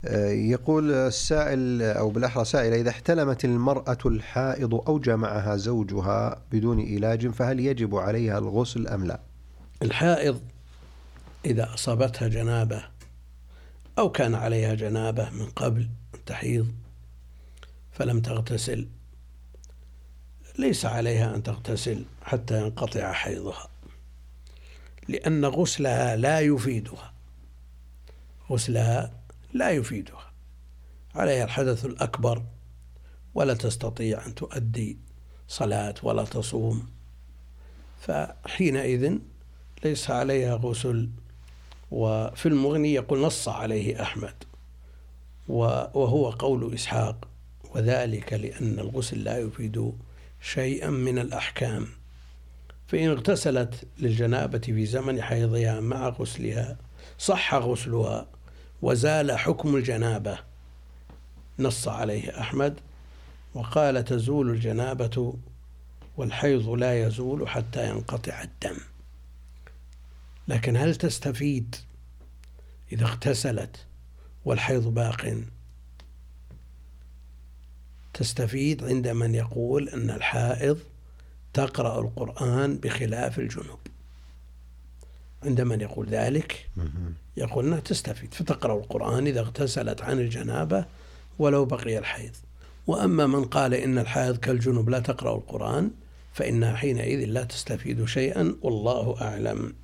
يقول السائل أو بالأحرى سائلة: إذا احتلمت المرأة الحائض أو جامعها زوجها بدون علاج فهل يجب عليها الغسل أم لا؟ الحائض إذا أصابتها جنابة أو كان عليها جنابة من قبل تحيض فلم تغتسل ليس عليها أن تغتسل حتى ينقطع حيضها، لأن غسلها لا يفيدها، عليها الحدث الأكبر ولا تستطيع أن تؤدي صلاة ولا تصوم، فحينئذ ليس عليها غسل. وفي المغني يقول نص عليه أحمد وهو قول إسحاق، وذلك لأن الغسل لا يفيد شيئا من الأحكام، فإن اغتسلت للجنابة في زمن حيضها مع غسلها صح غسلها وزال حكم الجنابة، نص عليه أحمد وقال تزول الجنابة والحيض لا يزول حتى ينقطع الدم. لكن هل تستفيد إذا اغتسلت والحيض باق؟ تستفيد عند من يقول أن الحائض تقرأ القرآن بخلاف الجنوب، عند من يقول ذلك يقول أنها تستفيد فتقرأ القرآن إذا اغتسلت عن الجنابة ولو بقي الحيض. وأما من قال إن الحائض كالجنوب لا تقرأ القرآن فإنها حينئذ لا تستفيد شيئا، والله أعلم.